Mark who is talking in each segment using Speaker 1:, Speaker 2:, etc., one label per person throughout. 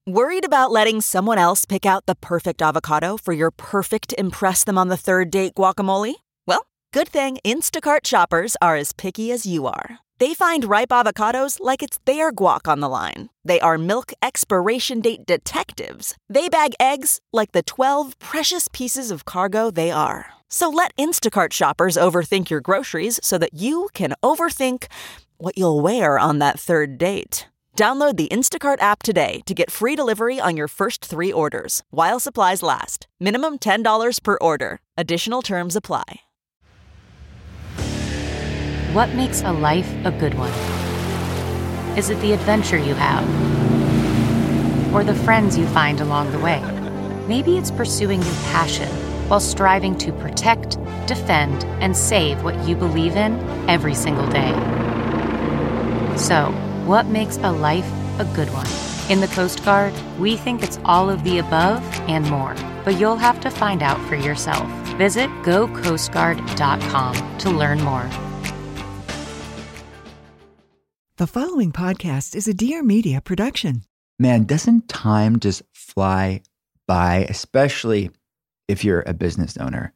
Speaker 1: Worried about letting someone else pick out the perfect avocado for your perfect impress them on the third date guacamole? Well, good thing Instacart shoppers are as picky as you are. They find ripe avocados like it's their guac on the line. They are milk expiration date detectives. They bag eggs like the 12 precious pieces of cargo they are. So let Instacart shoppers overthink your groceries so that you can overthink what you'll wear on that third date. Download the Instacart app today to get free delivery on your first 3 orders, while supplies last. Minimum $10 per order. Additional terms apply.
Speaker 2: What makes a life a good one? Is it the adventure you have? Or the friends you find along the way? Maybe it's pursuing your passion while striving to protect, defend, and save what you believe in every single day. So, what makes a life a good one? In the Coast Guard, we think it's all of the above and more, but you'll have to find out for yourself. Visit gocoastguard.com to learn more.
Speaker 3: The following podcast is a Dear Media production.
Speaker 4: Man, doesn't time just fly by, especially if you're a business owner?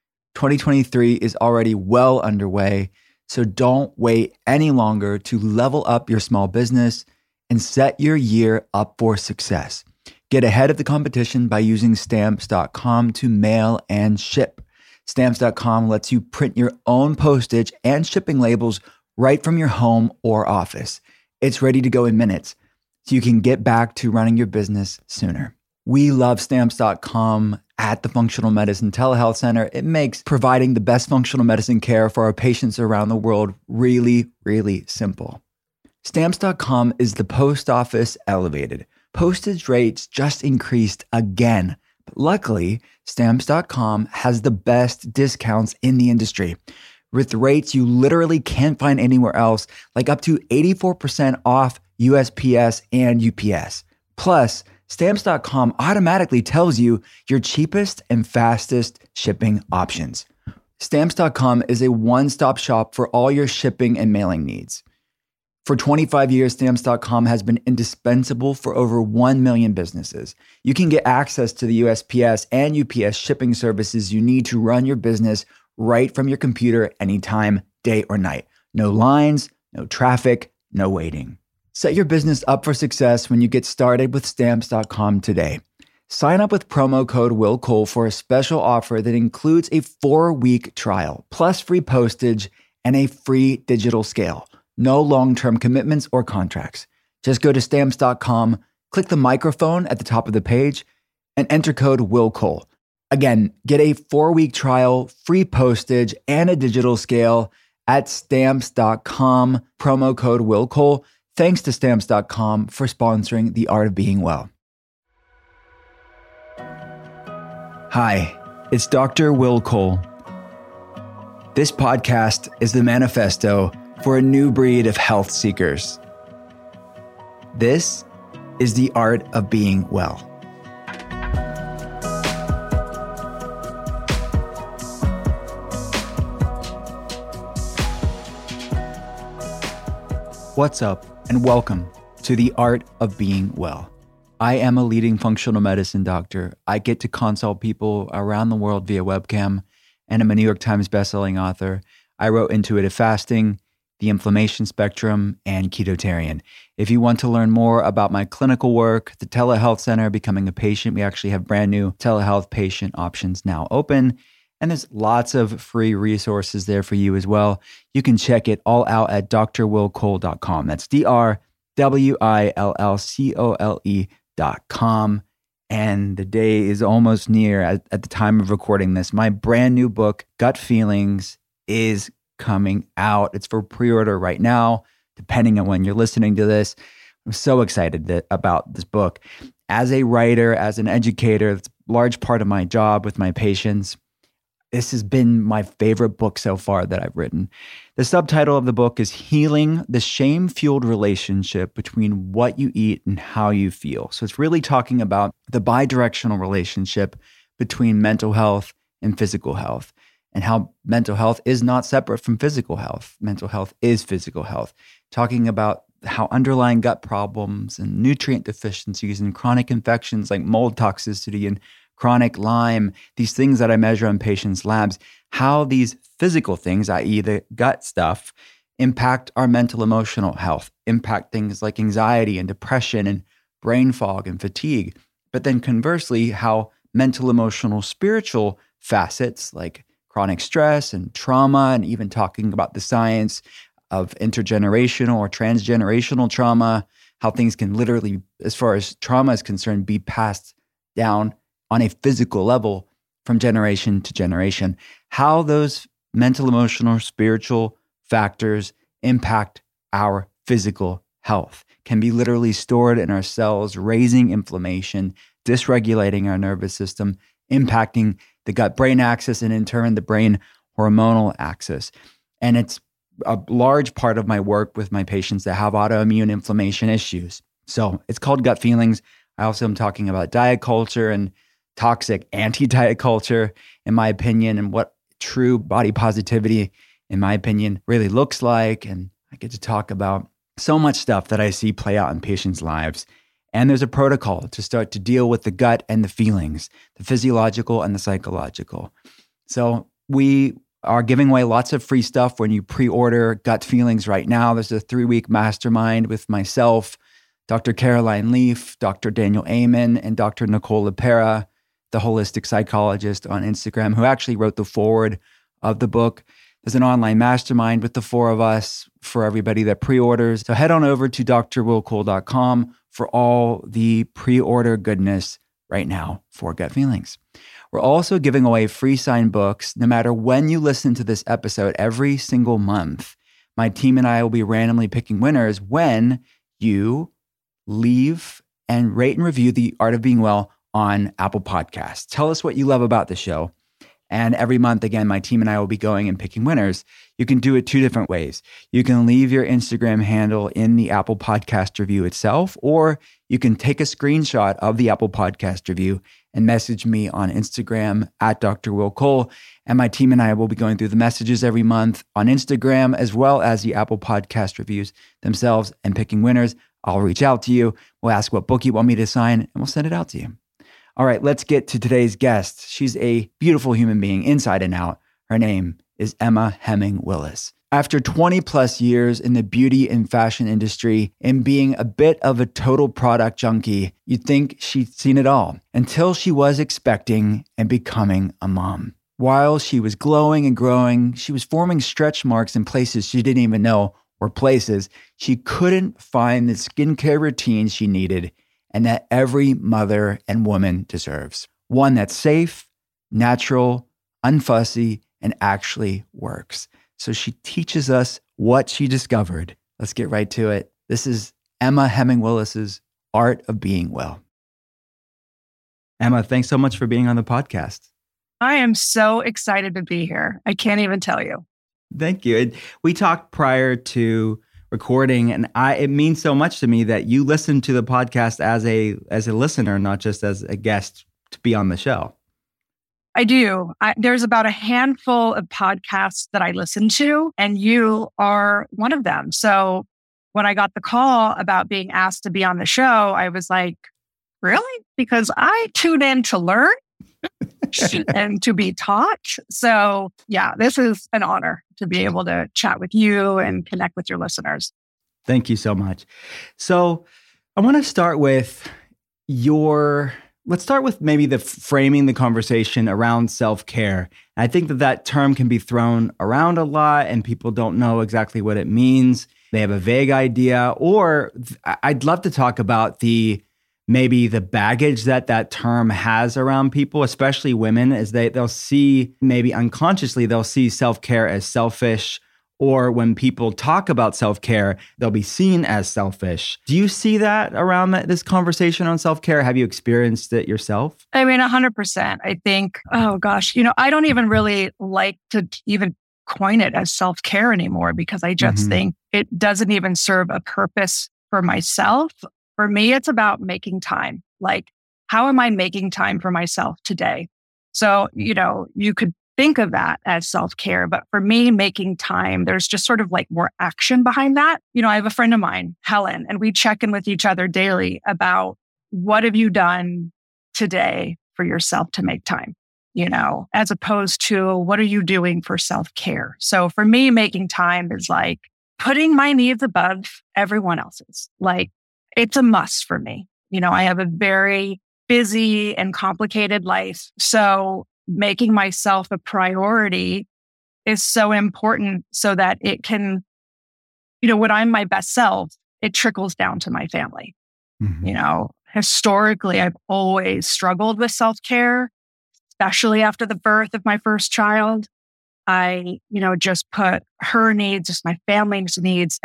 Speaker 4: 2023 is already well underway. So don't wait any longer to level up your small business and set your year up for success. Get ahead of the competition by using Stamps.com to mail and ship. Stamps.com lets you print your own postage and shipping labels right from your home or office. It's ready to go in minutes, so you can get back to running your business sooner. We love Stamps.com at the Functional Medicine Telehealth Center. It makes providing the best functional medicine care for our patients around the world really, really simple. Stamps.com is the post office elevated. Postage rates just increased again. But luckily, Stamps.com has the best discounts in the industry, with rates you literally can't find anywhere else, like up to 84% off USPS and UPS. Plus, Stamps.com automatically tells you your cheapest and fastest shipping options. Stamps.com is a one-stop shop for all your shipping and mailing needs. For 25 years, Stamps.com has been indispensable for over 1 million businesses. You can get access to the USPS and UPS shipping services you need to run your business right from your computer anytime, day or night. No lines, no traffic, no waiting. Set your business up for success when you get started with Stamps.com today. Sign up with promo code WillCole for a special offer that includes a 4-week trial, plus free postage and a free digital scale. No long-term commitments or contracts. Just go to Stamps.com, click the microphone at the top of the page, and enter code WillCole. Again, get a 4-week trial, free postage, and a digital scale at Stamps.com, promo code WillCole. Thanks to Stamps.com for sponsoring The Art of Being Well. Hi, it's Dr. Will Cole. This podcast is the manifesto for a new breed of health seekers. This is The Art of Being Well. What's up, and welcome to The Art of Being Well. I am a leading functional medicine doctor. I get to consult people around the world via webcam, and I'm a New York Times bestselling author. I wrote Intuitive Fasting, The Inflammation Spectrum, and Ketotarian. If you want to learn more about my clinical work, the telehealth center, becoming a patient, we actually have brand new telehealth patient options now open. And there's lots of free resources there for you as well. You can check it all out at drwillcole.com. That's drwillcole.com. And the day is almost near at the time of recording this. My brand new book, Gut Feelings, is coming out. It's for pre-order right now, depending on when you're listening to this. I'm so excited about this book. As a writer, as an educator, it's a large part of my job with my patients. This has been my favorite book so far that I've written. The subtitle of the book is Healing the Shame-Fueled Relationship Between What You Eat and How You Feel. So it's really talking about the bidirectional relationship between mental health and physical health, and how mental health is not separate from physical health. Mental health is physical health. Talking about how underlying gut problems and nutrient deficiencies and chronic infections like mold toxicity and chronic Lyme, these things that I measure on patients' labs, how these physical things, i.e. the gut stuff, impact our mental emotional health, impact things like anxiety and depression and brain fog and fatigue. But then conversely, how mental emotional spiritual facets like chronic stress and trauma, and even talking about the science of intergenerational or transgenerational trauma, how things can literally, as far as trauma is concerned, be passed down on a physical level from generation to generation, how those mental, emotional, spiritual factors impact our physical health, can be literally stored in our cells, raising inflammation, dysregulating our nervous system, impacting the gut-brain axis, and in turn, the brain hormonal axis. And it's a large part of my work with my patients that have autoimmune inflammation issues. So it's called Gut Feelings. I also am talking about diet culture and toxic anti-diet culture, in my opinion, and what true body positivity, in my opinion, really looks like. And I get to talk about so much stuff that I see play out in patients' lives. And there's a protocol to start to deal with the gut and the feelings, the physiological and the psychological. So we are giving away lots of free stuff when you pre-order Gut Feelings right now. There's a 3-week mastermind with myself, Dr. Caroline Leaf, Dr. Daniel Amen, and Dr. Nicole LePera, the holistic psychologist on Instagram, who actually wrote the foreword of the book. There's an online mastermind with the 4 of us for everybody that pre-orders. So head on over to drwillcole.com for all the pre-order goodness right now for Gut Feelings. We're also giving away free signed books no matter when you listen to this episode every single month. My team and I will be randomly picking winners when you leave and rate and review The Art of Being Well on Apple Podcasts. Tell us what you love about the show. And every month, again, my team and I will be going and picking winners. You can do it 2 different ways. You can leave your Instagram handle in the Apple Podcast review itself, or you can take a screenshot of the Apple Podcast review and message me on Instagram at Dr. Will Cole. And my team and I will be going through the messages every month on Instagram, as well as the Apple Podcast reviews themselves and picking winners. I'll reach out to you. We'll ask what book you want me to sign, and we'll send it out to you. All right, let's get to today's guest. She's a beautiful human being inside and out. Her name is Emma Hemming Willis. After 20 plus years in the beauty and fashion industry and being a bit of a total product junkie, you'd think she'd seen it all until she was expecting and becoming a mom. While she was glowing and growing, she was forming stretch marks in places she didn't even know were places. She couldn't find the skincare routine she needed and that every mother and woman deserves. One that's safe, natural, unfussy, and actually works. So she teaches us what she discovered. Let's get right to it. This is Emma Hemming Willis's Art of Being Well. Emma, thanks so much for being on the podcast.
Speaker 5: I am so excited to be here. I can't even tell you.
Speaker 4: Thank you. We talked prior to recording, and it means so much to me that you listen to the podcast as a listener, not just as a guest to be on the show.
Speaker 5: I do. There's about a handful of podcasts that I listen to, and you are one of them. So when I got the call about being asked to be on the show, I was like, really? Because I tune in to learn and to be taught. So yeah, this is an honor to be able to chat with you and connect with your listeners.
Speaker 4: Thank you so much. So I want to start with let's start with maybe the framing the conversation around self-care. I think that term can be thrown around a lot and people don't know exactly what it means. They have a vague idea, or I'd love to talk about maybe the baggage that term has around people, especially women, as they'll see, maybe unconsciously, they'll see self-care as selfish, or when people talk about self-care, they'll be seen as selfish. Do you see that around this conversation on self-care? Have you experienced it yourself?
Speaker 5: I mean, 100%. I think, oh gosh, I don't even really like to even coin it as self-care anymore because I just think it doesn't even serve a purpose for myself. For me, it's about making time. Like, how am I making time for myself today? So, you could think of that as self-care. But for me, making time, there's just sort of like more action behind that. I have a friend of mine, Helen, and we check in with each other daily about what have you done today for yourself to make time, as opposed to what are you doing for self-care? So for me, making time is like putting my needs above everyone else's. Like it's a must for me. I have a very busy and complicated life. So making myself a priority is so important so that it can, when I'm my best self, it trickles down to my family.
Speaker 4: Mm-hmm.
Speaker 5: Historically, I've always struggled with self-care, especially after the birth of my first child. I, just put her needs, just my family's needs,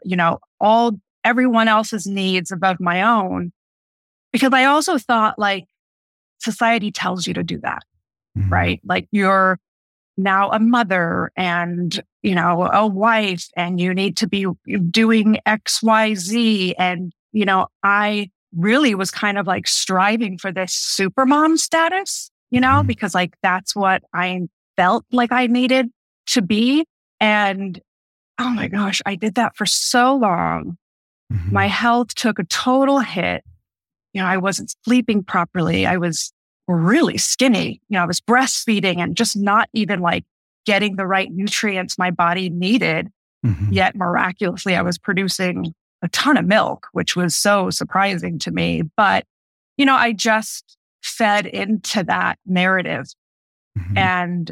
Speaker 5: everyone else's needs above my own. Because I also thought like society tells you to do that,
Speaker 4: Mm-hmm.
Speaker 5: right? Like you're now a mother and, a wife and you need to be doing X, Y, Z. And, I really was kind of like striving for this super mom status,
Speaker 4: Mm-hmm.
Speaker 5: because like that's what I felt like I needed to be. And oh my gosh, I did that for so long.
Speaker 4: Mm-hmm.
Speaker 5: My health took a total hit. I wasn't sleeping properly. I was really skinny. I was breastfeeding and just not even like getting the right nutrients my body needed.
Speaker 4: Mm-hmm.
Speaker 5: Yet miraculously, I was producing a ton of milk, which was so surprising to me. But, I just fed into that narrative.
Speaker 4: Mm-hmm.
Speaker 5: And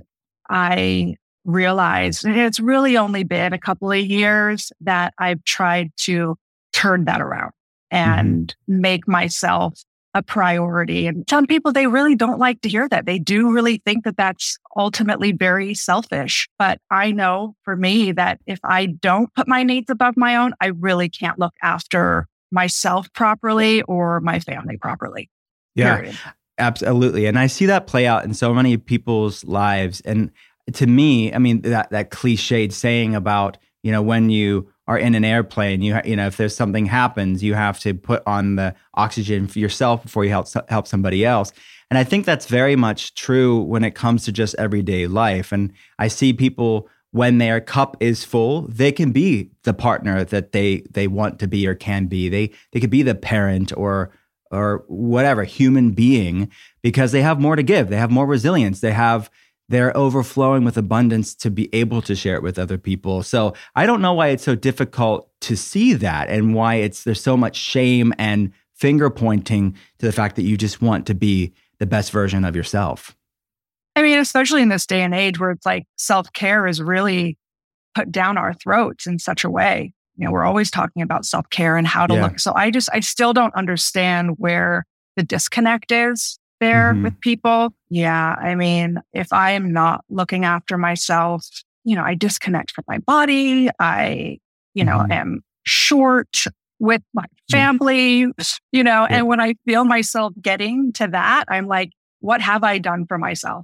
Speaker 5: I realized it's really only been a couple of years that I've tried to turn that around and make myself a priority. And some people, they really don't like to hear that. They do really think that that's ultimately very selfish. But I know for me that if I don't put my needs above my own, I really can't look after myself properly or my family properly.
Speaker 6: Yeah,
Speaker 5: Period.
Speaker 6: absolutely. And I see that play out in so many people's lives. And to me, I mean, that cliched saying about, when you are in an airplane, if there's something happens, you have to put on the oxygen for yourself before you help somebody else. And I think that's very much true when it comes to just everyday life. And I see people, when their cup is full, they can be the partner that they want to be or can be. They could be the parent or whatever human being, because they have more to give. They have more resilience. They're overflowing with abundance to be able to share it with other people. So I don't know why it's so difficult to see that, and why there's so much shame and finger pointing to the fact that you just want to be the best version of yourself.
Speaker 5: I mean, especially in this day and age where it's like self-care is really put down our throats in such a way. We're always talking about self-care and how to look. So I still don't understand where the disconnect is there with people. Yeah. I mean, if I am not looking after myself, I disconnect from my body. I, am short with my family, and when I feel myself getting to that, I'm like, what have I done for myself?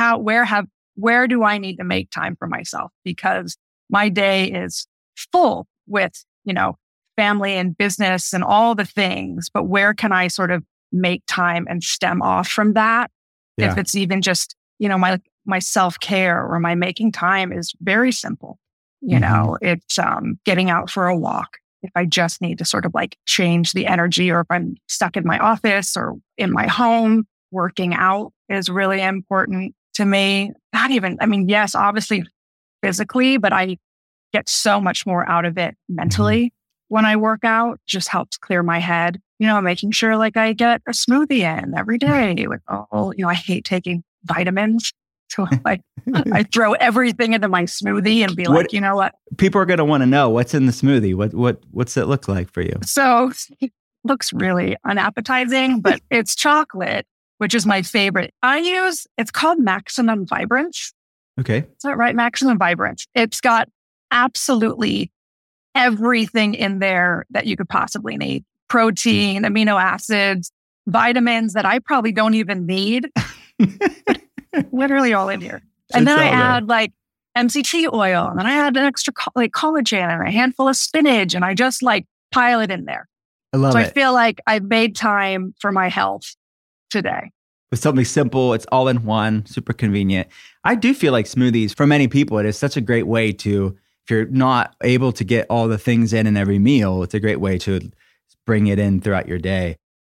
Speaker 5: Where do I need to make time for myself? Because my day is full with, family and business and all the things, but where can I sort of make time and stem off from that?
Speaker 6: Yeah.
Speaker 5: If it's even just, my self-care or my making time is very simple. It's getting out for a walk. If I just need to sort of like change the energy, or if I'm stuck in my office or in my home, working out is really important to me. Yes, obviously physically, but I get so much more out of it mentally when I work out. Just helps clear my head. Making sure like I get a smoothie in every day with I hate taking vitamins. So I throw everything into my smoothie and be like, you know what?
Speaker 6: People are going to want to know what's in the smoothie. What's it look like for you?
Speaker 5: So it looks really unappetizing, but it's chocolate, which is my favorite. It's called Maximum Vibrance.
Speaker 6: Okay.
Speaker 5: Is that right? Maximum Vibrance. It's got absolutely everything in there that you could possibly need. Protein, amino acids, vitamins that I probably don't even need. Literally all in here. And then I add like MCT oil, and then I add an extra collagen and a handful of spinach, and I just like pile it in there.
Speaker 6: I love it.
Speaker 5: I feel like I've made time for my health today.
Speaker 6: with something simple. It's all in one, super convenient. I do feel like smoothies, for many people, it is such a great way to, if you're not able to get all the things in every meal, it's a great way to bring it in throughout your day.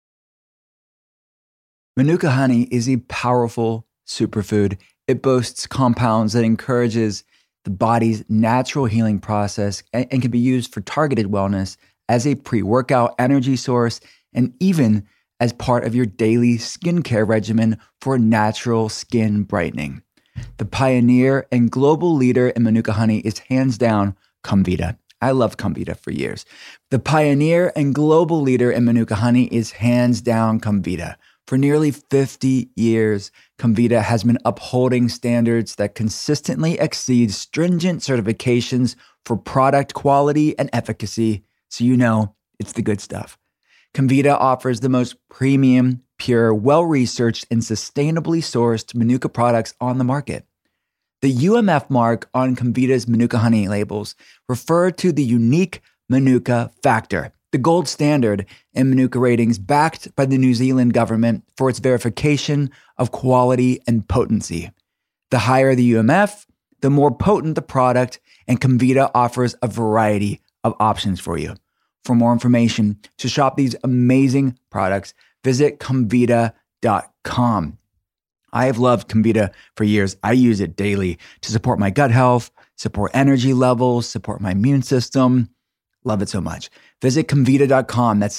Speaker 4: Manuka honey is a powerful superfood. It boasts compounds that encourages the body's natural healing process and can be used for targeted wellness as a pre-workout energy source and even as part of your daily skincare regimen for natural skin brightening. The pioneer and global leader in Manuka honey is hands down Comvita. I loved Comvita for years. The pioneer and global leader in Manuka honey is hands down Comvita. For nearly 50 years, Comvita has been upholding standards that consistently exceed stringent certifications for product quality and efficacy, so you know it's the good stuff. Comvita offers the most premium, pure, well-researched, and sustainably sourced Manuka products on the market. The UMF mark on Comvita's Manuka honey labels refer to the unique Manuka factor, the gold standard in Manuka ratings backed by the New Zealand government for its verification of quality and potency. The higher the UMF, the more potent the product, and Comvita offers a variety of options for you. For more information, to shop these amazing products, visit Comvita.com. I have loved Comvita for years. I use it daily to support my gut health, support energy levels, support my immune system. Love it so much. Visit Comvita.com. That's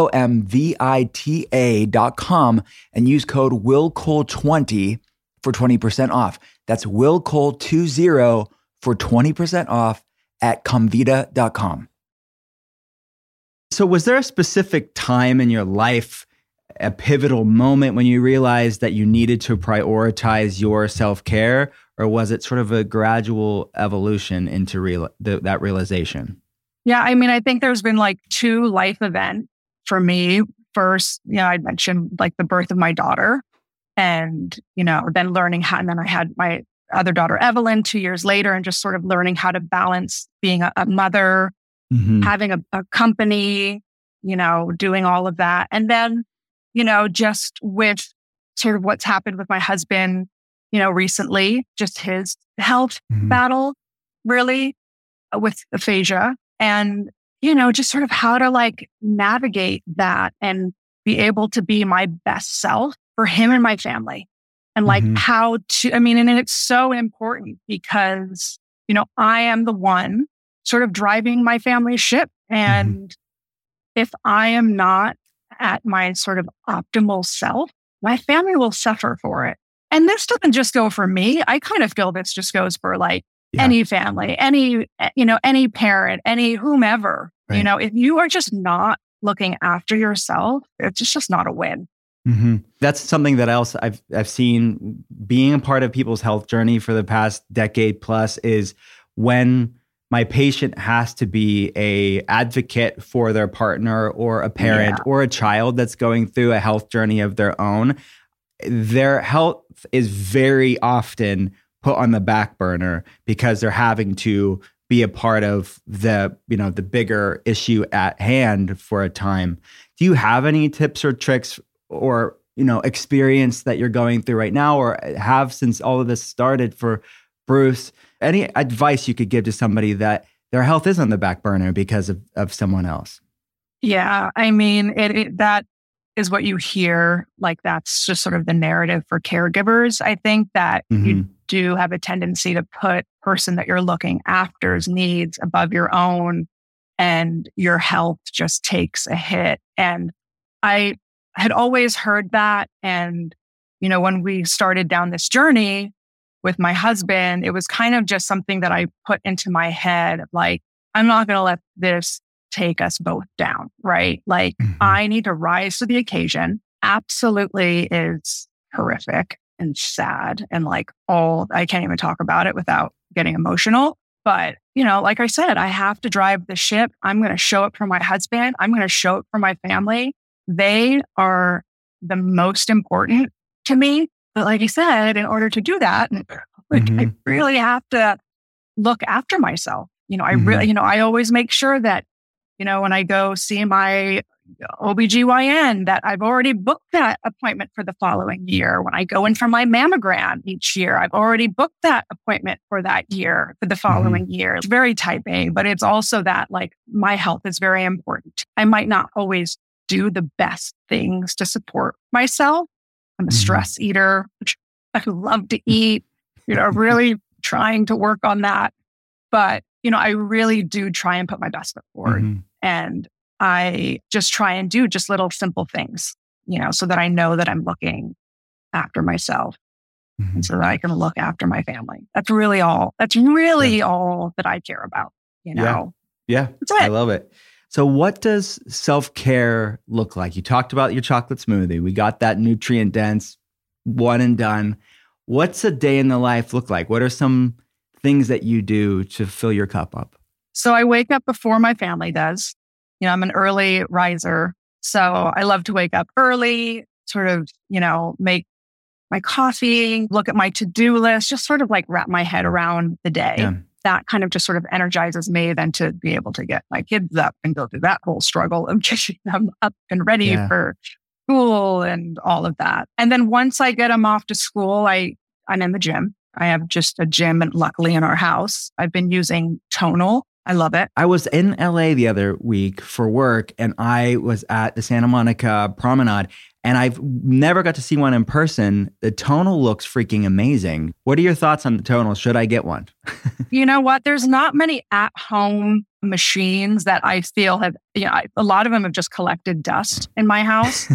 Speaker 4: COMVITA.com and use code WillCole20 for 20% off. That's WillCole20 for 20% off at Comvita.com.
Speaker 6: So was there a specific time in your life, a pivotal moment when you realized that you needed to prioritize your self-care, or was it sort of a gradual evolution into that realization?
Speaker 5: Yeah, I mean, I think there's been like two life events for me. First, I mentioned like the birth of my daughter and, then learning how, and then I had my other daughter, Evelyn, 2 years later, and just sort of learning how to balance being a mother, having a company, doing all of that. And then, just with sort of what's happened with my husband, recently, just his health battle, really, with aphasia. And, just sort of how to like navigate that and be able to be my best self for him and my family. And like how to, and it's so important because, I am the one sort of driving my family's ship. And if I am not at my sort of optimal self, my family will suffer for it. And this doesn't just go for me. I kind of feel this just goes for like any family, any parent, any whomever,
Speaker 6: right.
Speaker 5: If you are just not looking after yourself, it's just not a win.
Speaker 6: That's something that I've seen being a part of people's health journey for the past decade plus is when my patient has to be a advocate for their partner or a parent or a child that's going through a health journey of their own. Their health is very often put on the back burner because they're having to be a part of the bigger issue at hand for a time. Do you have any tips or tricks or, experience that you're going through right now or have since all of this started for Bruce? Any advice you could give to somebody that their health is on the back burner because of someone else?
Speaker 5: Yeah, that is what you hear. Like that's just sort of the narrative for caregivers. I think that you do have a tendency to put person that you're looking after's needs above your own, and your health just takes a hit. And I had always heard that. And, when we started down this journey with my husband, it was kind of just something that I put into my head of like, I'm not going to let this take us both down, right? Like I need to rise to the occasion. Absolutely is horrific and sad and like I can't even talk about it without getting emotional. But, like I said, I have to drive the ship. I'm going to show up for my husband. I'm going to show up for my family. They are the most important to me. But like I said, in order to do that, I really have to look after myself. I really, I always make sure that, when I go see my, OBGYN that I've already booked that appointment for the following year. When I go in for my mammogram each year, I've already booked that appointment for that year, for the following year. It's very type A, but it's also that like my health is very important. I might not always do the best things to support myself. I'm a stress eater. I love to eat, really trying to work on that. But, I really do try and put my best foot forward. And I just try and do just little simple things, so that I know that I'm looking after myself and so that I can look after my family. That's really all. That's really all that I care about,
Speaker 6: Yeah.
Speaker 5: That's it.
Speaker 6: I love it. So what does self-care look like? You talked about your chocolate smoothie. We got that nutrient dense, one and done. What's a day in the life look like? What are some things that you do to fill your cup up?
Speaker 5: So I wake up before my family does. I'm an early riser. So I love to wake up early, sort of, make my coffee, look at my to-do list, just sort of like wrap my head around the day.
Speaker 6: Yeah.
Speaker 5: That kind of just sort of energizes me then to be able to get my kids up and go through that whole struggle of getting them up and ready for school and all of that. And then once I get them off to school, I'm in the gym. I have just a gym, and luckily in our house, I've been using Tonal. I love it.
Speaker 6: I was in LA the other week for work, and I was at the Santa Monica Promenade, and I've never got to see one in person. The Tonal looks freaking amazing. What are your thoughts on the Tonal? Should I get one?
Speaker 5: You know what? There's not many at-home machines that I feel have, a lot of them have just collected dust in my house.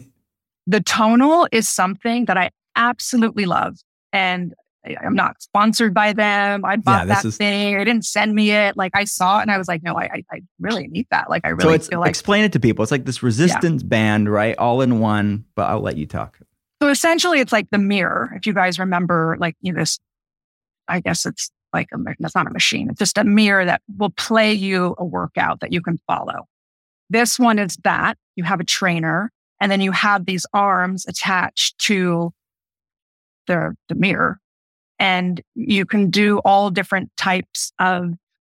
Speaker 5: The Tonal is something that I absolutely love. And I'm not sponsored by them. I bought thing. They didn't send me it. Like I saw it and I was like, no, I really need that. Like I really feel like.
Speaker 6: Explain it to people. It's like this resistance band, right? All in one, but I'll let you talk.
Speaker 5: So essentially it's like the mirror. If you guys remember like, this, I guess it's like, that's not a machine. It's just a mirror that will play you a workout that you can follow. This one is that you have a trainer and then you have these arms attached to the mirror. And you can do all different types of,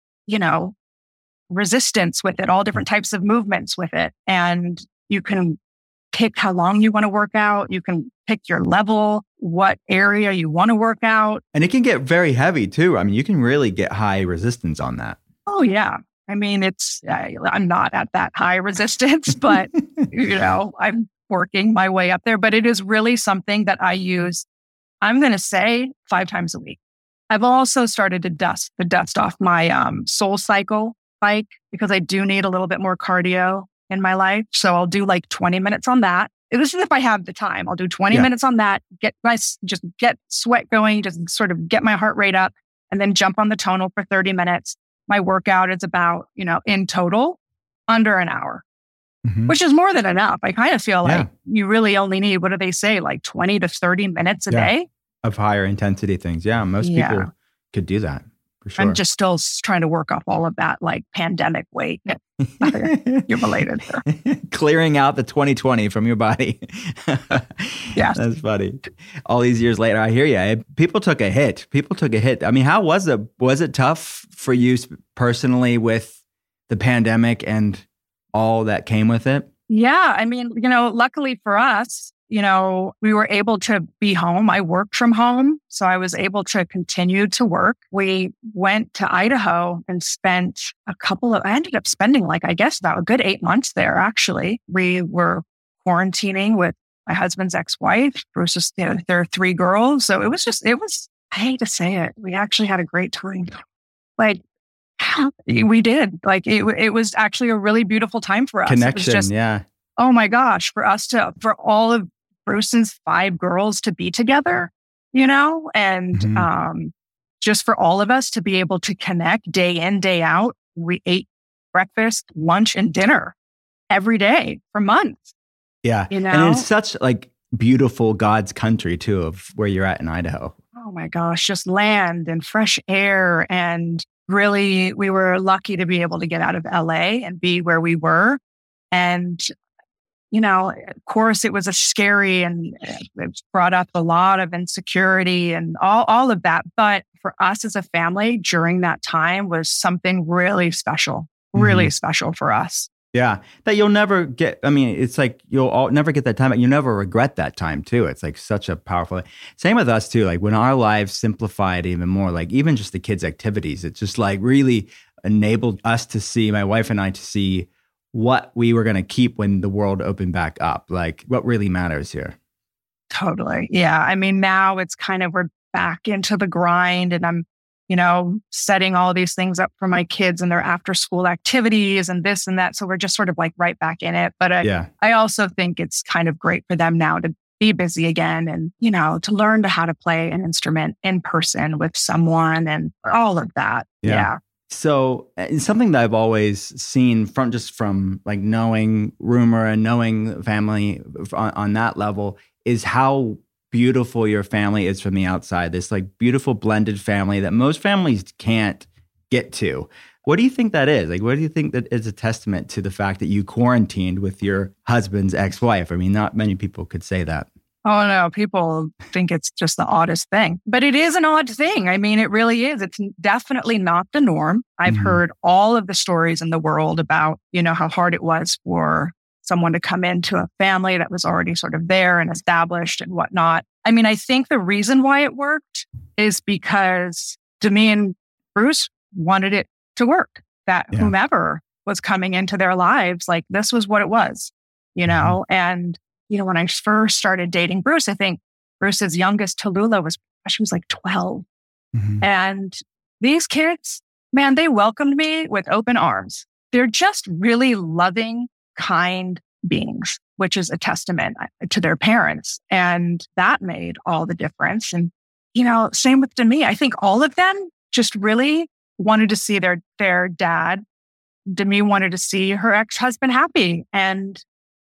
Speaker 5: resistance with it, all different types of movements with it. And you can pick how long you want to work out. You can pick your level, what area you want to work out.
Speaker 6: And it can get very heavy too. I mean, you can really get high resistance on that.
Speaker 5: Oh, yeah. I mean, I'm not at that high resistance, but, I'm working my way up there. But it is really something that I use, I'm going to say 5 times a week. I've also started to dust the dust off my SoulCycle bike because I do need a little bit more cardio in my life. So I'll do like 20 minutes on that. This is if I have the time. I'll do 20 minutes on that, get sweat going, just sort of get my heart rate up, and then jump on the Tonal for 30 minutes. My workout is about, in total, under an hour, which is more than enough. I kind of feel like you really only need, what do they say, like 20 to 30 minutes a day? Of
Speaker 6: higher intensity things. Yeah, most people could do that. For sure.
Speaker 5: I'm just still trying to work off all of that like pandemic weight accumulated there.
Speaker 6: Clearing out the 2020 from your body.
Speaker 5: Yes.
Speaker 6: That's funny. All these years later, I hear you. People took a hit. I mean, how was it? Was it tough for you personally with the pandemic and all that came with it?
Speaker 5: Yeah. I mean, luckily for us, we were able to be home. I worked from home, so I was able to continue to work. We went to Idaho and spent I ended up spending about a good 8 months there, actually. We were quarantining with my husband's ex-wife. Bruce's, there are 3 girls. So it was, I hate to say it, we actually had a great time. Like, we did. Like, it was actually a really beautiful time for us.
Speaker 6: Connection, yeah.
Speaker 5: Oh my gosh, for all of Bruce's 5 girls to be together, and just for all of us to be able to connect day in, day out. We ate breakfast, lunch, and dinner every day for months.
Speaker 6: Yeah. And it's such like beautiful God's country too, of where you're at in Idaho.
Speaker 5: Oh my gosh, just land and fresh air. And really, we were lucky to be able to get out of LA and be where we were. And of course, it was a scary and it brought up a lot of insecurity and all of that. But for us as a family during that time was something really special for us.
Speaker 6: Yeah, that you'll never get. I mean, it's like you'll never get that time, but you never regret that time too. It's like such a powerful. Same with us too. Like when our lives simplified even more, like even just the kids' activities, it just like really enabled us to see, my wife and I, to see what we were going to keep when the world opened back up. Like what really matters here.
Speaker 5: Totally. Yeah. I mean, now it's kind of, we're back into the grind, and I'm, setting all these things up for my kids and their after school activities and this and that. So we're just sort of like right back in it. But I also think it's kind of great for them now to be busy again and, to learn how to play an instrument in person with someone and all of that. Yeah.
Speaker 6: So something that I've always seen from like knowing Rumer and knowing family on that level is how beautiful your family is from the outside. This like beautiful blended family that most families can't get to. What do you think that is? Like, what do you think that is a testament to the fact that you quarantined with your husband's ex-wife? I mean, not many people could say that.
Speaker 5: Oh, no. People think it's just the oddest thing. But it is an odd thing. I mean, it really is. It's definitely not the norm. I've heard all of the stories in the world about, how hard it was for someone to come into a family that was already sort of there and established and whatnot. I mean, I think the reason why it worked is because Demi and Bruce wanted it to work, that whomever was coming into their lives, like this was what it was, and when I first started dating Bruce, I think Bruce's youngest, Tallulah, she was like 12. And these kids, man, they welcomed me with open arms. They're just really loving, kind beings, which is a testament to their parents. And that made all the difference. And, same with Demi. I think all of them just really wanted to see their dad. Demi wanted to see her ex-husband happy. And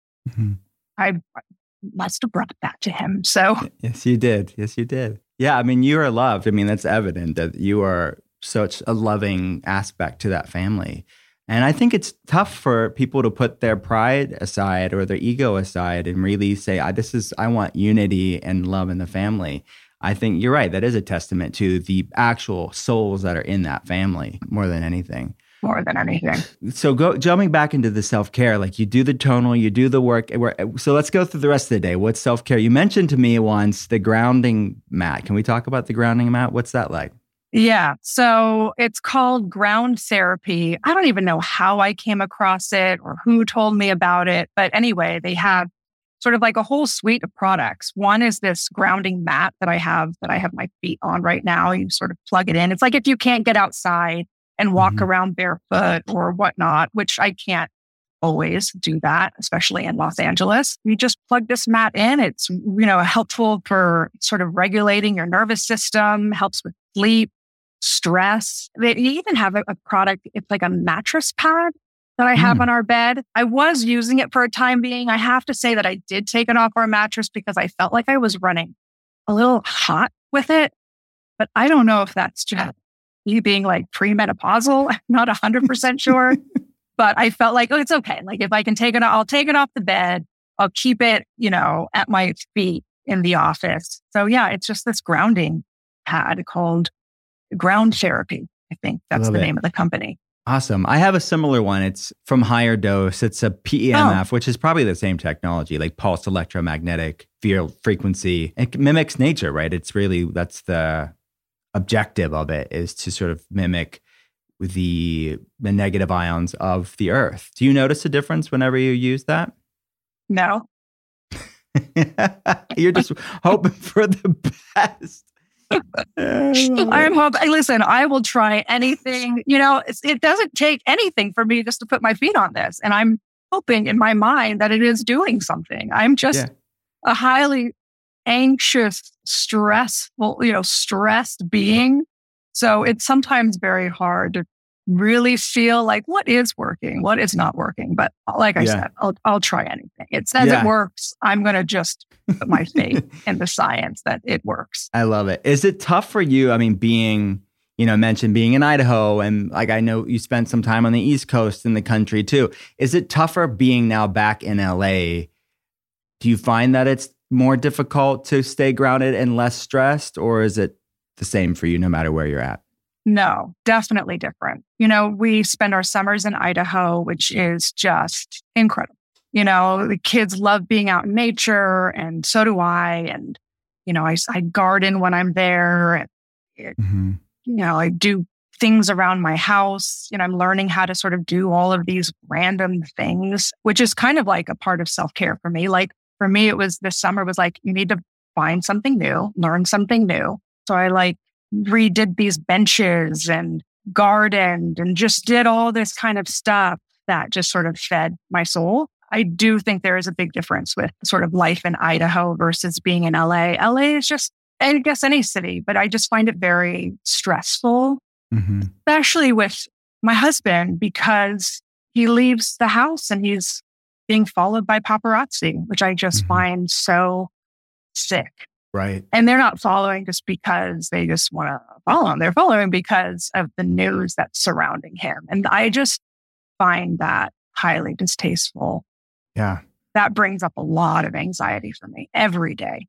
Speaker 5: I must have brought that to him. So
Speaker 6: yes, you did. Yes, you did. Yeah. I mean, you are loved. I mean, that's evident that you are such a loving aspect to that family. And I think it's tough for people to put their pride aside or their ego aside and really say, I want unity and love in the family. I think you're right. That is a testament to the actual souls that are in that family more than anything.
Speaker 5: More than anything.
Speaker 6: So jumping back into the self-care, like you do the tonal, you do the work. So let's go through the rest of the day. What's self-care? You mentioned to me once the grounding mat. Can we talk about the grounding mat? What's that like?
Speaker 5: Yeah. So it's called Ground Therapy. I don't even know how I came across it or who told me about it. But anyway, they have sort of like a whole suite of products. One is this grounding mat that I have my feet on right now. You sort of plug it in. It's like if you can't get outside and walk around barefoot or whatnot, which I can't always do that, especially in Los Angeles. You just plug this mat in. It's, helpful for sort of regulating your nervous system, helps with sleep, stress. They even have a product. It's like a mattress pad that I have on our bed. I was using it for a time being. I have to say that I did take it off our mattress because I felt like I was running a little hot with it. But I don't know if that's just me being like premenopausal. I'm not 100% sure. But I felt like, it's okay. Like if I can take it, I'll take it off the bed. I'll keep it, at my feet in the office. So yeah, it's just this grounding pad called Ground Therapy. I think that's the name of the company.
Speaker 6: Awesome. I have a similar one. It's from Higher Dose. It's a PEMF, which is probably the same technology, like pulsed electromagnetic field frequency. It mimics nature, right? It's really, that's the objective of it, is to sort of mimic the negative ions of the earth. Do you notice a difference whenever you use that?
Speaker 5: No.
Speaker 6: You're just hoping for the best.
Speaker 5: I'm hoping. Listen, I will try anything. It doesn't take anything for me just to put my feet on this. And I'm hoping in my mind that it is doing something. I'm just a highly anxious, stressed being. So it's sometimes very hard to really feel like what is working, what is not working. But like I said, I'll try anything. It says it works. I'm going to just put my faith in the science that it works.
Speaker 6: I love it. Is it tough for you? I mean, being, mentioned being in Idaho, and like I know you spent some time on the East Coast in the country too. Is it tougher being now back in LA? Do you find that it's more difficult to stay grounded and less stressed, or is it the same for you no matter where you're at?
Speaker 5: No, definitely different. We spend our summers in Idaho, which is just incredible. The kids love being out in nature, and so do I. And, I garden when I'm there. And, I do things around my house. I'm learning how to sort of do all of these random things, which is kind of like a part of self-care for me. Like for me, it was this summer was like, you need to find something new, learn something new. So I redid these benches and gardened and just did all this kind of stuff that just sort of fed my soul. I do think there is a big difference with sort of life in Idaho versus being in LA. LA is just, I guess, any city, but I just find it very stressful, especially with my husband, because he leaves the house and he's being followed by paparazzi, which I just find so sick.
Speaker 6: Right.
Speaker 5: And they're not following just because they just want to follow him. They're following because of the news that's surrounding him. And I just find that highly distasteful.
Speaker 6: Yeah.
Speaker 5: That brings up a lot of anxiety for me every day.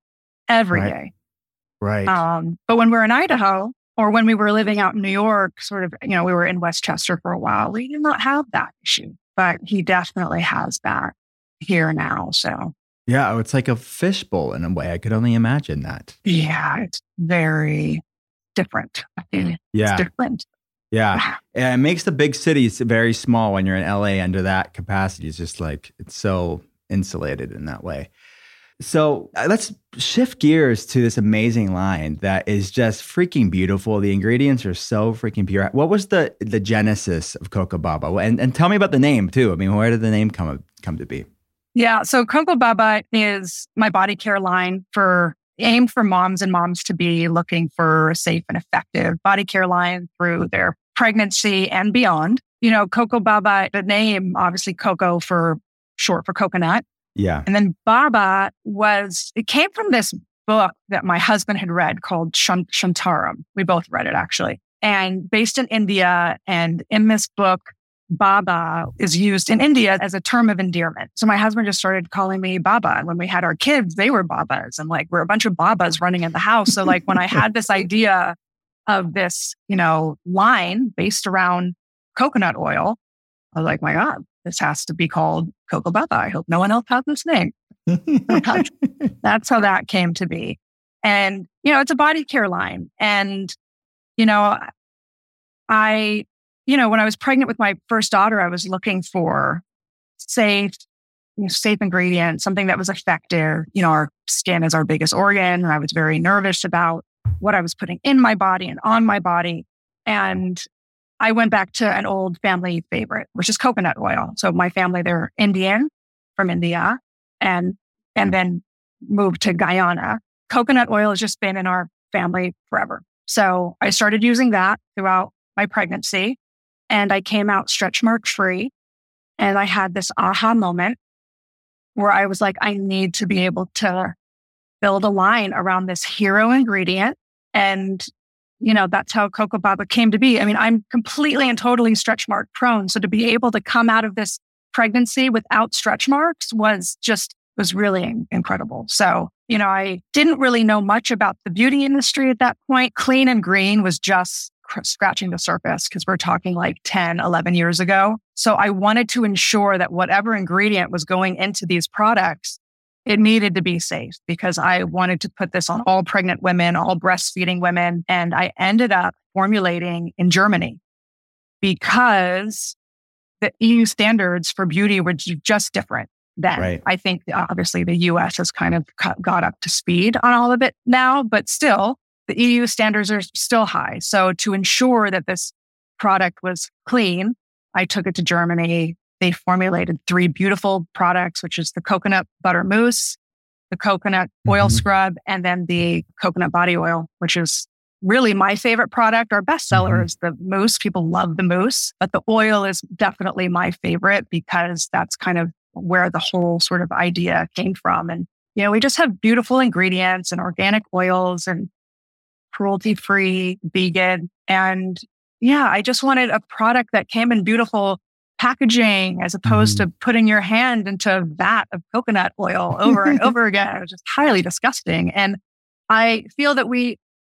Speaker 6: Right.
Speaker 5: But when we're in Idaho, or when we were living out in New York, sort of, we were in Westchester for a while, we did not have that issue. But he definitely has that here now. So
Speaker 6: yeah, it's like a fishbowl in a way. I could only imagine that.
Speaker 5: Yeah, it's very different. It's different.
Speaker 6: Yeah. And it makes the big cities very small when you're in LA under that capacity. It's just like, it's so insulated in that way. So let's shift gears to this amazing line that is just freaking beautiful. The ingredients are so freaking pure. What was the genesis of Coco Baba? And tell me about the name too. I mean, where did the name come to be?
Speaker 5: Yeah. So Coco Baba is my body care line aimed for moms and moms to be looking for a safe and effective body care line through their pregnancy and beyond. Coco Baba, the name, obviously Coco for short for coconut.
Speaker 6: Yeah.
Speaker 5: And then Baba it came from this book that my husband had read called Shantaram. We both read it actually. And based in India. And in this book, Baba is used in India as a term of endearment. So my husband just started calling me Baba. And when we had our kids, they were Babas. And we're a bunch of Babas running in the house. So when I had this idea of this, line based around coconut oil, I was like, my God, this has to be called Coco Baba. I hope no one else has this name. That's how that came to be. And, it's a body care line. And, when I was pregnant with my first daughter, I was looking for safe ingredients, something that was effective. Our skin is our biggest organ. And I was very nervous about what I was putting in my body and on my body. And I went back to an old family favorite, which is coconut oil. So my family, they're Indian from India and then moved to Guyana. Coconut oil has just been in our family forever. So I started using that throughout my pregnancy and I came out stretch mark free. And I had this aha moment where I was like, I need to be able to build a line around this hero ingredient. And that's how Coco Baba came to be. I mean, I'm completely and totally stretch mark prone. So to be able to come out of this pregnancy without stretch marks was really incredible. So, I didn't really know much about the beauty industry at that point. Clean and Green was just scratching the surface because we're talking 10, 11 years ago. So I wanted to ensure that whatever ingredient was going into these products, it needed to be safe because I wanted to put this on all pregnant women, all breastfeeding women. And I ended up formulating in Germany because the EU standards for beauty were just different then.
Speaker 6: Right.
Speaker 5: I think obviously the US has kind of got up to speed on all of it now, but still the EU standards are still high. So to ensure that this product was clean, I took it to Germany. They formulated 3 beautiful products, which is the coconut butter mousse, the coconut oil scrub, and then the coconut body oil, which is really my favorite product. Our bestseller is the mousse. People love the mousse, but the oil is definitely my favorite because that's kind of where the whole sort of idea came from. And, we just have beautiful ingredients and organic oils and cruelty-free, vegan. And I just wanted a product that came in beautiful packaging as opposed to putting your hand into a vat of coconut oil over and over again. It was just highly disgusting. And I feel that we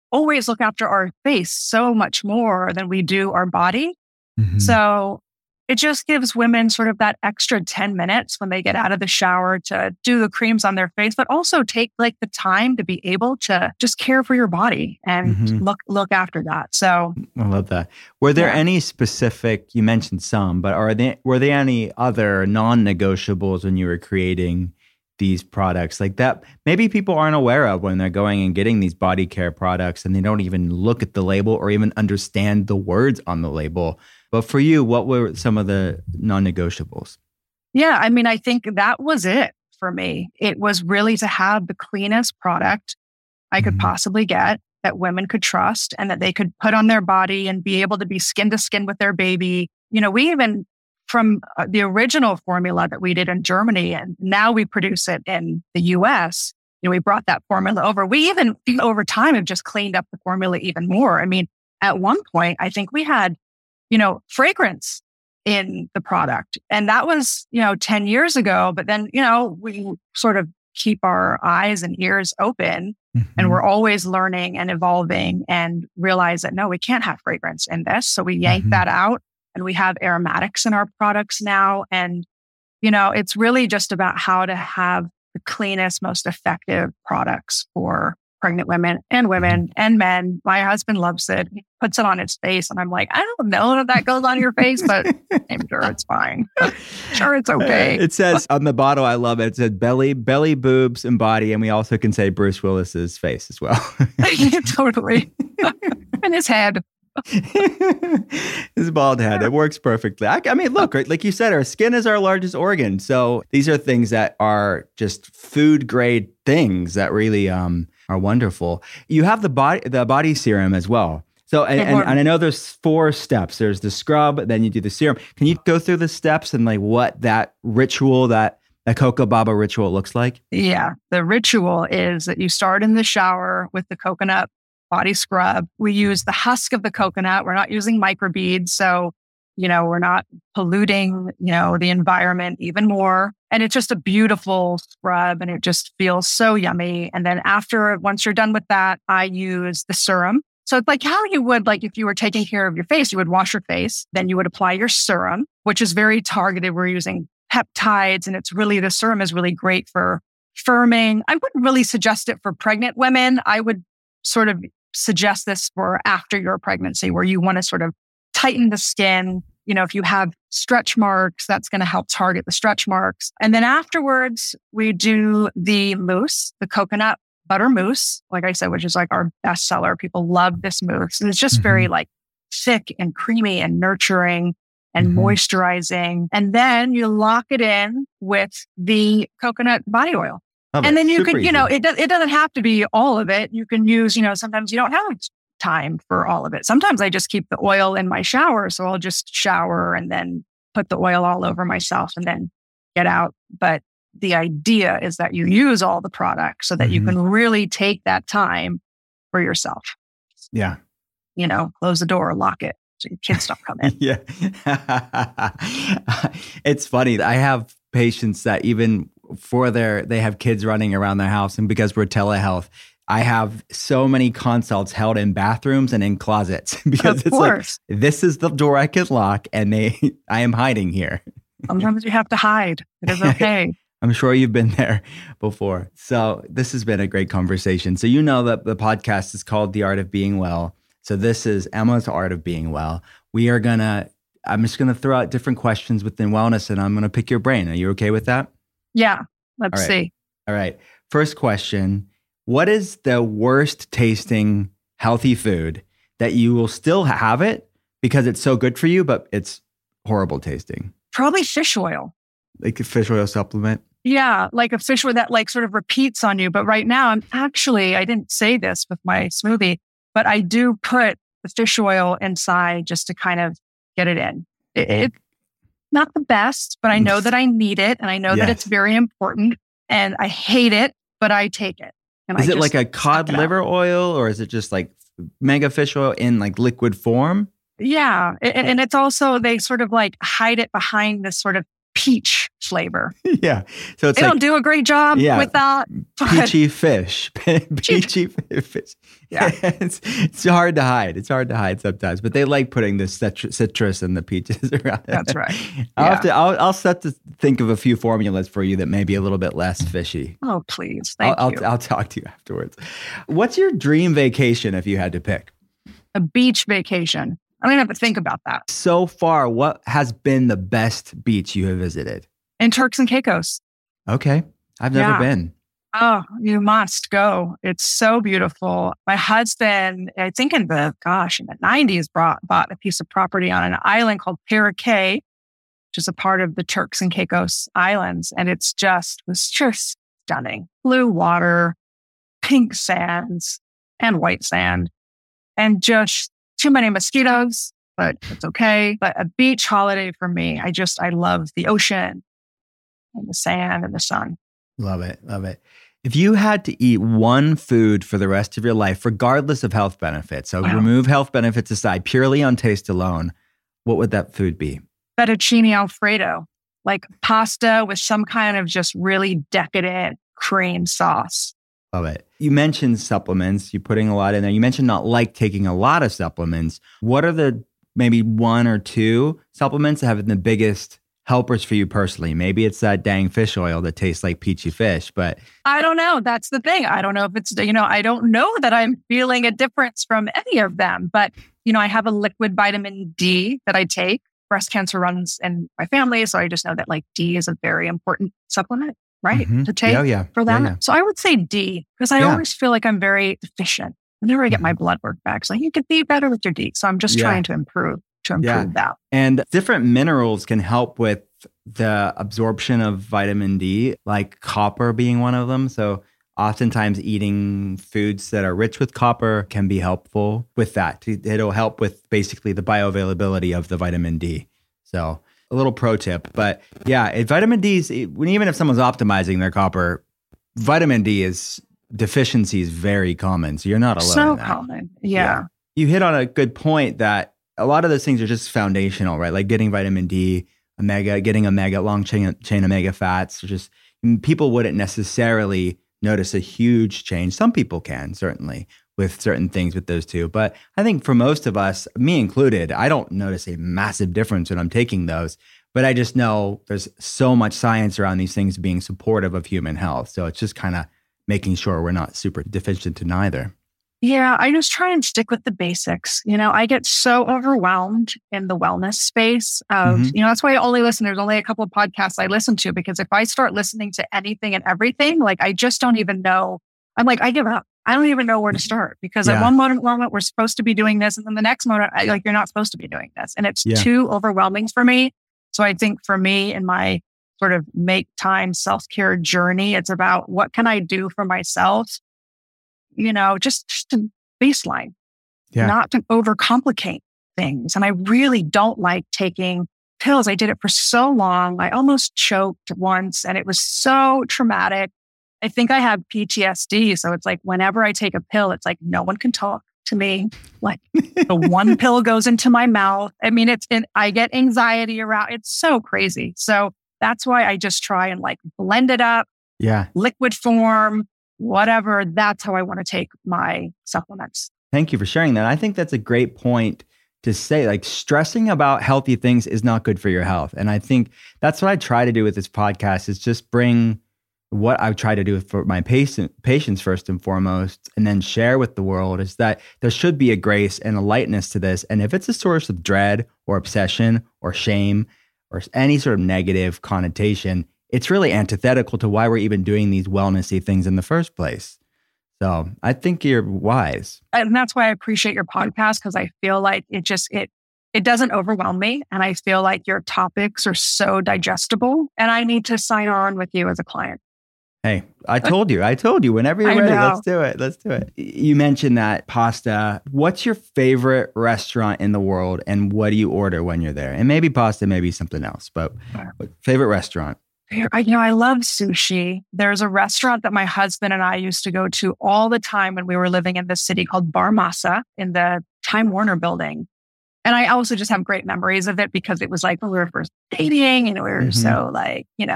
Speaker 5: always look after our face so much more than we do our body.
Speaker 4: Mhm.
Speaker 5: So it just gives women sort of that extra 10 minutes when they get out of the shower to do the creams on their face, but also take like the time to be able to just care for your body and
Speaker 6: Mhm.
Speaker 5: look after that. So
Speaker 6: I love that. Were there
Speaker 5: Yeah.
Speaker 6: any specific, you mentioned some, but were there any other non-negotiables when you were creating these products like that maybe people aren't aware of when they're going and getting these body care products and they don't even look at the label or even understand the words on the label? But for you, what were some of the non-negotiables?
Speaker 5: yeah, I mean, I think that was it for me. It was really to have the cleanest product I could
Speaker 6: Mhm.
Speaker 5: possibly get that women could trust and that they could put on their body and be able to be skin to skin with their baby. You know, we even from the original formula that we did in Germany, and now we produce it in the US. You know, we brought that formula over. We even over time have just cleaned up the formula even more. I mean, at one point, I think we had, fragrance in the product. And that was, 10 years ago. But then, we sort of keep our eyes and ears open and we're always learning and evolving and realize that no, we can't have fragrance in this. So we yank that out and we have aromatics in our products now. And, it's really just about how to have the cleanest, most effective products for pregnant women and men. My husband loves it. He puts it on his face and I'm like, I don't know if that goes on your face, but I'm sure it's fine. Sure, it's okay.
Speaker 6: It says on the bottle, I love it. It said belly, boobs, and body. And we also can say Bruce Willis's face as well.
Speaker 5: Totally. And his head.
Speaker 6: His bald head. It works perfectly. I mean, look, right, like you said, our skin is our largest organ. So these are things that are just food grade things that really are wonderful. You have the body serum as well. So, and I know there's 4 steps. There's the scrub, then you do the serum. Can you go through the steps and like what that ritual, that Cocoa Baba ritual looks like?
Speaker 5: Yeah. The ritual is that you start in the shower with the coconut body scrub. We use the husk of the coconut. We're not using microbeads. So, we're not polluting, the environment even more. And it's just a beautiful scrub and it just feels so yummy. And then once you're done with that, I use the serum. So it's like how you would, like if you were taking care of your face, you would wash your face, then you would apply your serum, which is very targeted. We're using peptides and the serum is really great for firming. I wouldn't really suggest it for pregnant women. I would sort of suggest this for after your pregnancy where you want to sort of tighten the skin. If you have stretch marks, that's going to help target the stretch marks. And then afterwards, we do the mousse, the coconut butter mousse, like I said, which is like our best seller. People love this mousse. And it's just very like thick and creamy and nurturing and moisturizing. And then you lock it in with the coconut body oil. And then you could, it doesn't have to be all of it. You can use, sometimes you don't have time for all of it. Sometimes I just keep the oil in my shower. So I'll just shower and then put the oil all over myself and then get out. But the idea is that you use all the products so that you can really take that time for yourself.
Speaker 6: Yeah.
Speaker 5: Close the door, lock it so your kids don't come in.
Speaker 6: Yeah. It's funny. I have patients that even they have kids running around their house, and because we're telehealth, I have so many consults held in bathrooms and in closets because it's like, this is the door I could lock and I am hiding here.
Speaker 5: Sometimes you have to hide. It is okay.
Speaker 6: I'm sure you've been there before. So this has been a great conversation. So you know that the podcast is called The Art of Being Well. So this is Emma's Art of Being Well. I'm just going to throw out different questions within wellness and I'm going to pick your brain. Are you okay with that?
Speaker 5: Yeah. Let's see.
Speaker 6: All right. First question. What is the worst tasting healthy food that you will still have it because it's so good for you, but it's horrible tasting?
Speaker 5: Probably fish oil.
Speaker 6: Like a fish oil supplement?
Speaker 5: Yeah. Like a fish oil that like sort of repeats on you. But right now I didn't say this with my smoothie, but I do put the fish oil inside just to kind of get it in. It's not the best, but I know that I need it and I know that it's very important and I hate it, but I take it. And
Speaker 6: is it like a cod liver oil or is it just like mega fish oil in like liquid form?
Speaker 5: Yeah. And it's also, they sort of like hide it behind this sort of peach flavor.
Speaker 6: Yeah. So it's
Speaker 5: They don't do a great job with that.
Speaker 6: Peachy fish. Peachy fish.
Speaker 5: Yeah.
Speaker 6: It's hard to hide. It's hard to hide sometimes, but they like putting the citrus and the peaches around.
Speaker 5: That's right.
Speaker 6: I'll set to think of a few formulas for you that may be a little bit less fishy.
Speaker 5: Oh, please. Thank you.
Speaker 6: I'll talk to you afterwards. What's your dream vacation if you had to pick?
Speaker 5: A beach vacation. I don't even have to think about that.
Speaker 6: So far, what has been the best beach you have visited?
Speaker 5: In Turks and Caicos.
Speaker 6: Okay. I've never been.
Speaker 5: Oh, you must go. It's so beautiful. My husband, I think in the 90s, bought a piece of property on an island called Piracay, which is a part of the Turks and Caicos Islands. And was just stunning. Blue water, pink sands, and white sand. And just too many mosquitoes, but it's okay. But a beach holiday for me. I love the ocean and the sand and the sun.
Speaker 6: Love it. Love it. If you had to eat one food for the rest of your life, regardless of health benefits, so remove health benefits aside, purely on taste alone, what would that food be?
Speaker 5: Fettuccine Alfredo, like pasta with some kind of just really decadent cream sauce.
Speaker 6: Love it. You mentioned supplements. You're putting a lot in there. You mentioned not taking a lot of supplements. What are the maybe one or two supplements that have been the biggest helpers for you personally? Maybe it's that dang fish oil that tastes like peachy fish, but
Speaker 5: I don't know. That's the thing. I don't know if it's, I don't know that I'm feeling a difference from any of them, but, I have a liquid vitamin D that I take. Breast cancer runs in my family. So I just know that D is a very important supplement, right? To take for them. Yeah. So I would say D, because I always feel like I'm very deficient whenever I get my blood work back. So you could be better with your D. So I'm just trying to improve that.
Speaker 6: And different minerals can help with the absorption of vitamin D, like copper being one of them. So oftentimes eating foods that are rich with copper can be helpful with that. It'll help with basically the bioavailability of the vitamin D. So a little pro tip, but vitamin D is, even if someone's optimizing their copper, vitamin D deficiency is very common. So you're not alone.
Speaker 5: So
Speaker 6: in that.
Speaker 5: common. Yeah.
Speaker 6: You hit on a good point that a lot of those things are just foundational, right? Like getting vitamin D, getting long chain omega fats. People wouldn't necessarily notice a huge change. Some people can, certainly, with certain things with those two. But I think for most of us, me included, I don't notice a massive difference when I'm taking those. But I just know there's so much science around these things being supportive of human health. So it's just kind of making sure we're not super deficient in either.
Speaker 5: Yeah, I just try and stick with the basics. I get so overwhelmed in the wellness space of, that's why I only listen. There's only a couple of podcasts I listen to, because if I start listening to anything and everything, I just don't even know. I'm I give up. I don't even know where to start, because at one moment we're supposed to be doing this. And then the next moment, you're not supposed to be doing this. And it's too overwhelming for me. So I think for me in my sort of make time self-care journey, it's about what can I do for myself? Just a baseline, not to overcomplicate things. And I really don't like taking pills. I did it for so long. I almost choked once and it was so traumatic. I think I have PTSD. So it's whenever I take a pill, it's no one can talk to me. The one pill goes into my mouth. I mean, I get anxiety around. It's so crazy. So that's why I just try and blend it up.
Speaker 6: Yeah.
Speaker 5: Liquid form. Whatever, that's how I want to take my supplements.
Speaker 6: Thank you for sharing that. I think that's a great point to say, stressing about healthy things is not good for your health. And I think that's what I try to do with this podcast, is just bring what I try to do for my patients first and foremost, and then share with the world, is that there should be a grace and a lightness to this. And if it's a source of dread or obsession or shame or any sort of negative connotation, it's really antithetical to why we're even doing these wellnessy things in the first place. So I think you're wise.
Speaker 5: And that's why I appreciate your podcast, because I feel like it doesn't overwhelm me. And I feel like your topics are so digestible, and I need to sign on with you as a client.
Speaker 6: Hey, I told you, whenever you're ready, let's do it. You mentioned that pasta. What's your favorite restaurant in the world, and what do you order when you're there? And maybe pasta, maybe something else, but favorite restaurant?
Speaker 5: I love sushi. There's a restaurant that my husband and I used to go to all the time when we were living in this city called Bar Masa in the Time Warner building. And I also just have great memories of it because it was like when we were first dating and we were so like, in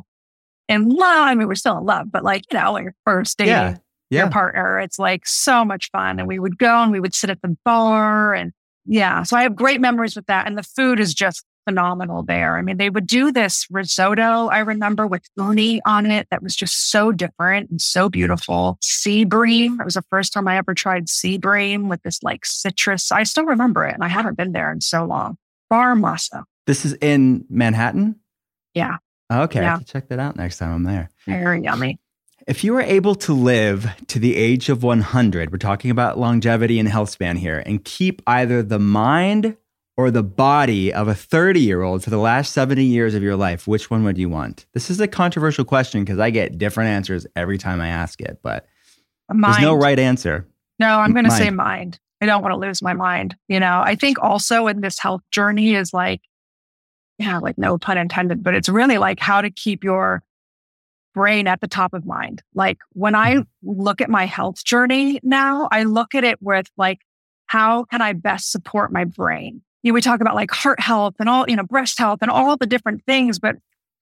Speaker 5: love. I mean, we're still in love, but like, when you're first dating your partner, it's like so much fun. And we would go and we would sit at the bar and so I have great memories with that. And the food is just phenomenal there. I mean, they would do this risotto, I remember, with uni on it that was just so different and so beautiful. Sea bream. It was the first time I ever tried sea bream with this like citrus. I still remember it and I haven't been there in so long. Bar Masa.
Speaker 6: This is in Manhattan?
Speaker 5: Yeah.
Speaker 6: Okay, I have to check that out next time I'm there.
Speaker 5: Very yummy.
Speaker 6: If you were able to live to the age of 100, we're talking about longevity and health span here, and keep either the mind or the body of a 30-year-old for the last 70 years of your life, which one would you want? This is a controversial question because I get different answers every time I ask it, but there's no right answer.
Speaker 5: No, I'm going to say mind. I don't want to lose my mind. I think also in this health journey is like, like no pun intended, but it's really like how to keep your brain at the top of mind. Like when I look at my health journey now, I look at it with like, how can I best support my brain? We talk about like heart health and all, breast health and all the different things. But,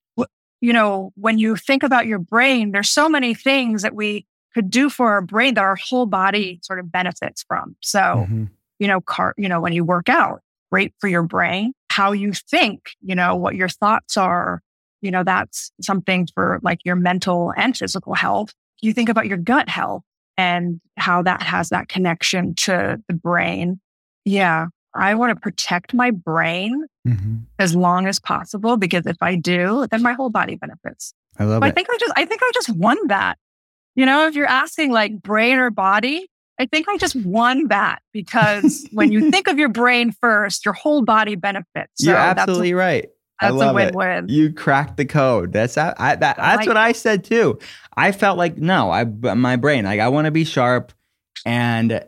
Speaker 5: when you think about your brain, there's so many things that we could do for our brain that our whole body sort of benefits from. So, when you work out, great for your brain, how you think, what your thoughts are, that's something for like your mental and physical health. You think about your gut health and how that has that connection to the brain. Yeah. I want to protect my brain as long as possible because if I do, then my whole body benefits.
Speaker 6: I love it.
Speaker 5: I think I just won that. If you're asking like brain or body, I think I just won that because when you think of your brain first, your whole body benefits. So
Speaker 6: you're absolutely right.
Speaker 5: That's a win-win.
Speaker 6: You cracked the code. That's what I said too. I felt like my brain. Like I want to be sharp, and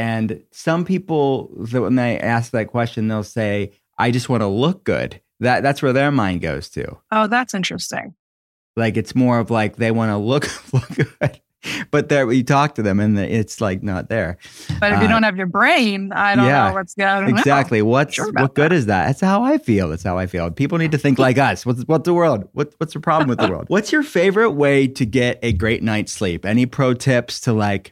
Speaker 6: some people when they ask that question, they'll say, "I just want to look good." That's where their mind goes to.
Speaker 5: Oh, that's interesting.
Speaker 6: Like it's more of like they want to look good. But there, you talk to them, and it's like not there.
Speaker 5: But if you don't have your brain, I don't know what's going on.
Speaker 6: Exactly. What good is that? That's how I feel. People need to think like us. What's the world? What's the problem with the world? What's your favorite way to get a great night's sleep? Any pro tips to like,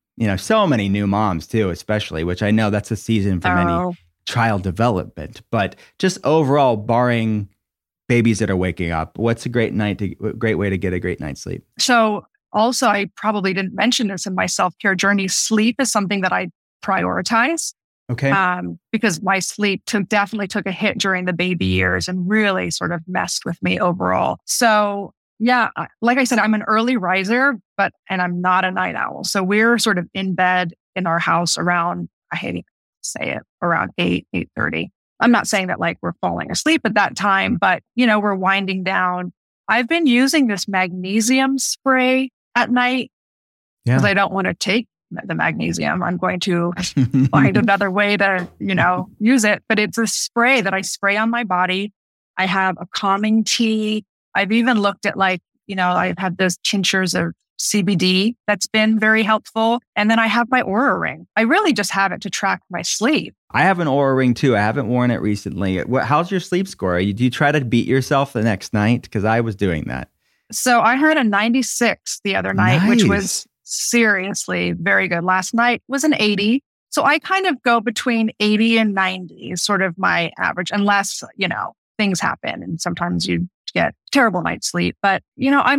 Speaker 6: so many new moms too, especially, which I know that's a season for many child development. But just overall, barring babies that are waking up, what's a great way to get a great night's sleep?
Speaker 5: So. Also, I probably didn't mention this in my self-care journey. Sleep is something that I prioritize.
Speaker 6: Okay.
Speaker 5: Because my sleep definitely took a hit during the baby years and really sort of messed with me overall. So like I said, I'm an early riser, and I'm not a night owl. So we're sort of in bed in our house around, I hate to say it, around 8:30. I'm not saying that like we're falling asleep at that time, but we're winding down. I've been using this magnesium spray at night because I don't want to take the magnesium. I'm going to find another way to, use it. But it's a spray that I spray on my body. I have a calming tea. I've even looked at I've had those tinctures of CBD that's been very helpful. And then I have my Oura Ring. I really just have it to track my sleep.
Speaker 6: I have an Oura Ring too. I haven't worn it recently. How's your sleep score? Do you try to beat yourself the next night? Because I was doing that.
Speaker 5: So I heard a 96 the other night, which was seriously very good. Last night was an 80. So I kind of go between 80 and 90 is sort of my average, unless, things happen and sometimes you get terrible night's sleep. But, high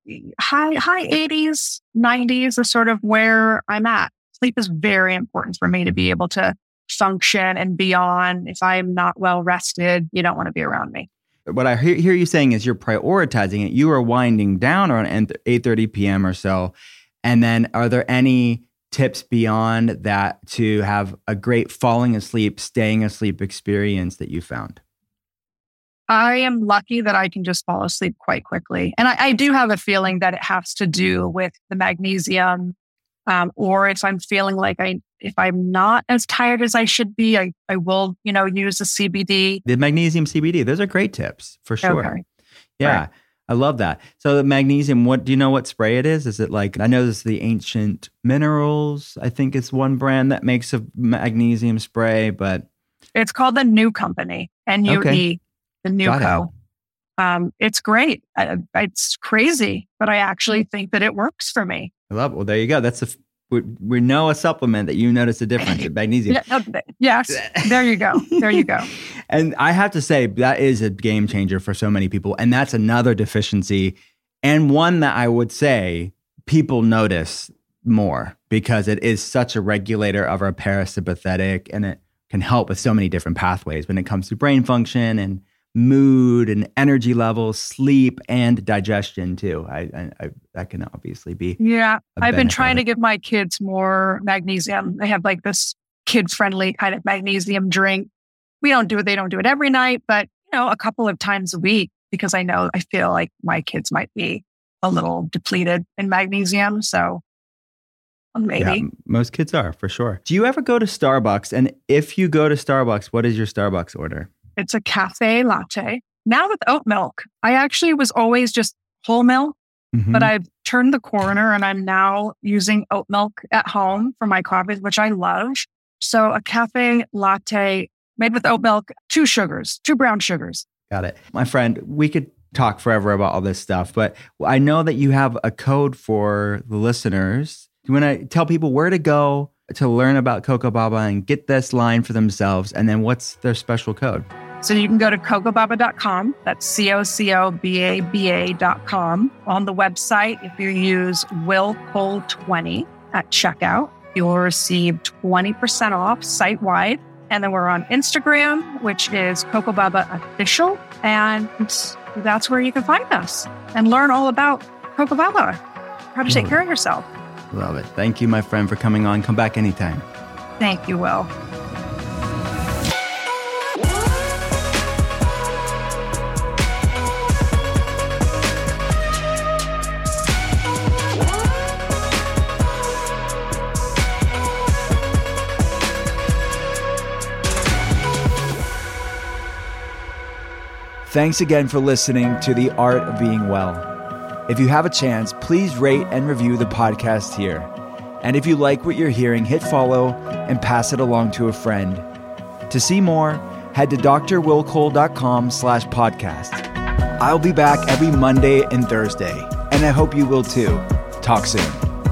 Speaker 5: 80s, 90s are sort of where I'm at. Sleep is very important for me to be able to function and beyond. If I'm not well rested, you don't want to be around me.
Speaker 6: What I hear you saying is you're prioritizing it. You are winding down around 8:30 p.m. or so. And then are there any tips beyond that to have a great falling asleep, staying asleep experience that you found?
Speaker 5: I am lucky that I can just fall asleep quite quickly. And I do have a feeling that it has to do with the magnesium, or if I'm feeling like if I'm not as tired as I should be, I will, use the CBD.
Speaker 6: The magnesium CBD, those are great tips for sure.
Speaker 5: Okay.
Speaker 6: Yeah,
Speaker 5: right.
Speaker 6: I love that. So the magnesium, do you know what spray it is? Is it like, I know this is the Ancient Minerals. I think it's one brand that makes a magnesium spray, but
Speaker 5: It's called The New Company, NUE,
Speaker 6: Okay.
Speaker 5: The New
Speaker 6: Got
Speaker 5: Co. It's great. It's crazy, but I actually think that it works for me.
Speaker 6: I love it. Well, there you go. We know a supplement that you notice a difference in magnesium.
Speaker 5: Yes, there you go. There you go.
Speaker 6: And I have to say, that is a game changer for so many people. And that's another deficiency, and one that I would say people notice more because it is such a regulator of our parasympathetic, and it can help with so many different pathways when it comes to brain function and mood and energy levels, sleep, and digestion too. I that can obviously be.
Speaker 5: Yeah. I've been
Speaker 6: benefit
Speaker 5: trying
Speaker 6: of
Speaker 5: to
Speaker 6: it.
Speaker 5: give my kids more magnesium. They have like this kid-friendly kind of magnesium drink. They don't do it every night, but a couple of times a week, because I feel like my kids might be a little depleted in magnesium. So maybe.
Speaker 6: Yeah, most kids are, for sure. Do you ever go to Starbucks? And if you go to Starbucks, what is your Starbucks order?
Speaker 5: It's a cafe latte. Now with oat milk. I actually was always just whole milk, but I've turned the corner and I'm now using oat milk at home for my coffees, which I love. So a cafe latte made with oat milk, 2 brown sugars.
Speaker 6: Got it. My friend, we could talk forever about all this stuff, but I know that you have a code for the listeners. Do you want to tell people where to go to learn about Cocoa Baba and get this line for themselves? And then what's their special code?
Speaker 5: So you can go to cocobaba.com. That's COCOBABA.com. On the website, if you use WillCole20 at checkout, you'll receive 20% off site-wide. And then we're on Instagram, which is Cocoa Baba Official. And that's where you can find us and learn all about Cocoa Baba, how to take care of yourself.
Speaker 6: Love it. Thank you, my friend, for coming on. Come back anytime.
Speaker 5: Thank you, Will.
Speaker 4: Thanks again for listening to The Art of Being Well. If you have a chance, please rate and review the podcast here. And if you like what you're hearing, hit follow and pass it along to a friend. To see more, head to drwillcole.com/podcast. I'll be back every Monday and Thursday, and I hope you will too. Talk soon.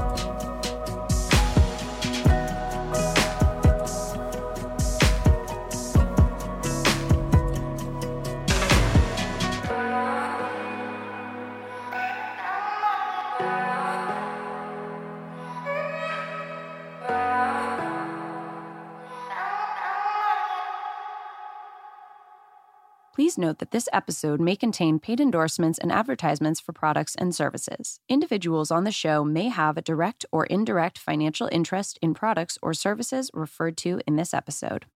Speaker 2: Please note that this episode may contain paid endorsements and advertisements for products and services. Individuals on the show may have a direct or indirect financial interest in products or services referred to in this episode.